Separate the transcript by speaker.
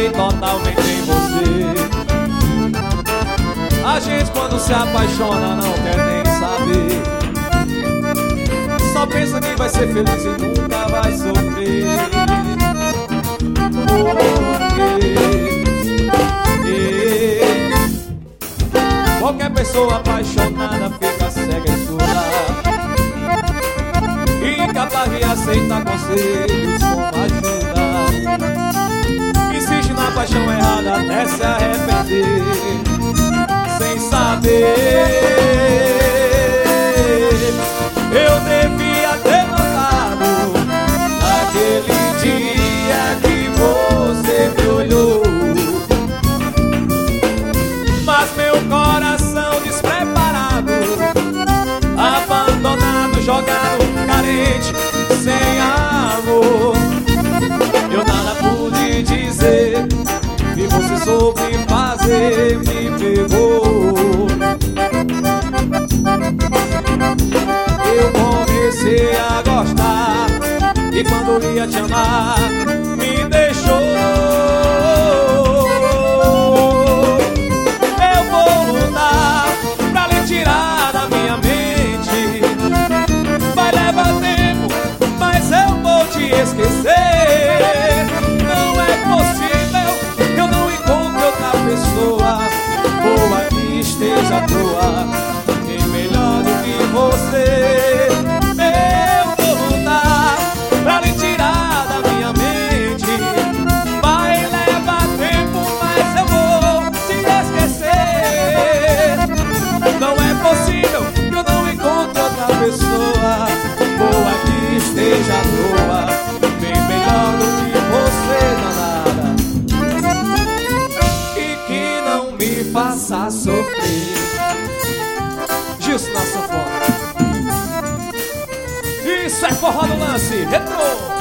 Speaker 1: fique totalmente em você. A gente quando se apaixona não quer nem saber, só pensa que vai ser feliz e nunca vai sofrer. Qualquer pessoa apaixonada fica cega e surda, incapaz de aceitar conselhos como ajuda. Insiste na paixão errada até se arrepender, sem saber. Eu devia ter notado naquele dia que você me olhou, mas meu coração despreparado, abandonado, jogado, carente, sem amor, eu nada pude dizer e você soube fazer, me pegou. Eu comecei a gostar e quando ia te amar me deixou. Eu vou lutar pra lhe tirar da minha mente, vai levar tempo, mas eu vou te esquecer. Não é possível, eu não encontro outra pessoa boa que esteja à toa, nem melhor do que você. Eu vou lutar pra lhe tirar da minha mente, vai levar tempo, mas eu vou te esquecer. Não é possível que eu não encontre outra pessoa boa que esteja à toa, bem melhor do que você, danada, e que não me faça sofrer. Gilson na sanfona. Isso é forró do lance, retrô.